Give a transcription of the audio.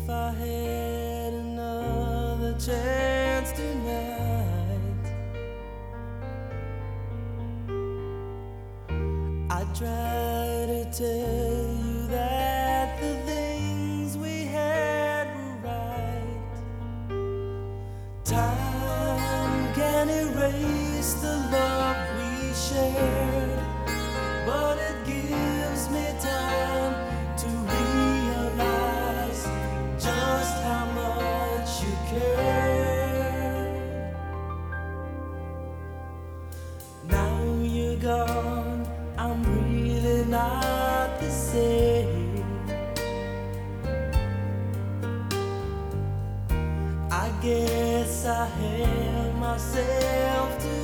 If I had another chance tonight, I'd try to tell you that the things we had were right. Time can erase the love we shared, but it gives me time to realize just how much you care. Now you're gone, I'm really not the same. I guess I held myself to